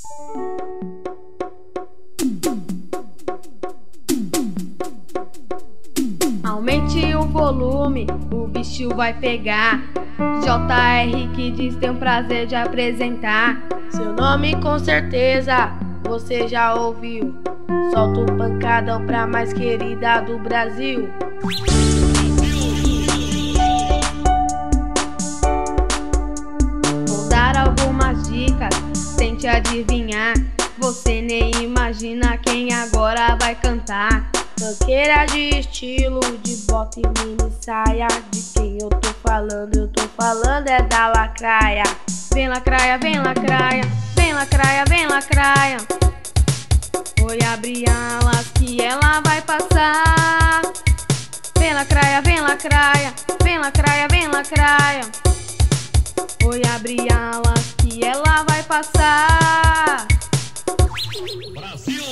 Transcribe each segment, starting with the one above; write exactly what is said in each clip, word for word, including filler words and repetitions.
Aumente o volume, o bicho vai pegar. J R Kids tem o prazer de apresentar. Seu nome com certeza você já ouviu. Solta o pancadão pra mais querida do Brasil. Vou dar algumas dicas, tente adivinhar. Você nem imagina quem agora vai cantar. Funkeira de estilo, de bota e mini saia. De quem eu tô falando, eu tô falando é da Lacraia. Vem lacraia, vem lacraia, vem lacraia, vem lacraia. Foi abrir alas que ela vai passar. Vem lacraia, vem lacraia, vem lacraia, vem lacraia. Foi abrir alas que ela vai passar. Brasil!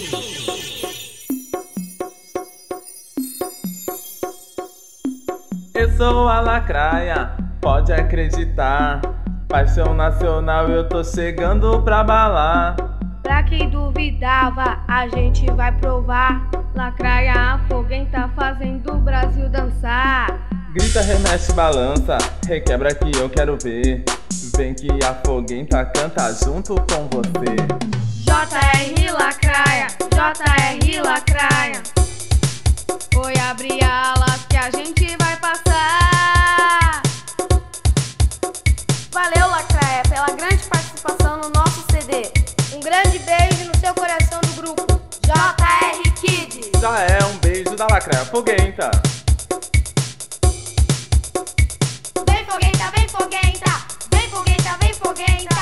Eu sou a Lacraia, pode acreditar. Paixão nacional, eu tô chegando pra balar. Pra quem duvidava, a gente vai provar. Lacraia afoguenta fazendo o Brasil dançar. Grita, remexe, balança, requebra que eu quero ver. Vem que a foguenta canta junto com você. J R Lacraia, J R Lacraia. Foi abrir alas que a gente vai passar. Valeu, Lacraia, pela grande participação no nosso C D. Um grande beijo no seu coração do grupo J R Kids. Já é um beijo da Lacraia foguenta. Vem foguenta, vem foguenta, vem foguenta, vem foguenta.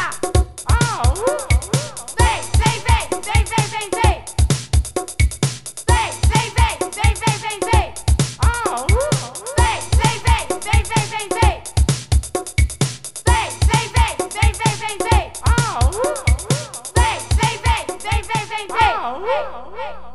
Vem, vem, vem, vem, vem, vem, vem. Vem, vem, vem, vem, vem, vem, vem. Vem, vem, vem, vem, vem, vem, vem. Vem, vem, vem, vem, vem, vem, vem. Vem, vem, vem, vem, vem, vem, vem.